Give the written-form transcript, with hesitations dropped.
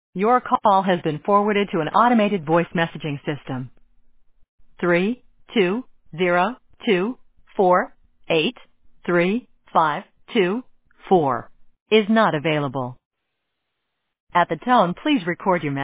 Your call has been forwarded to an automated voice messaging system. 32024835224 is not available. At the tone, please record your message.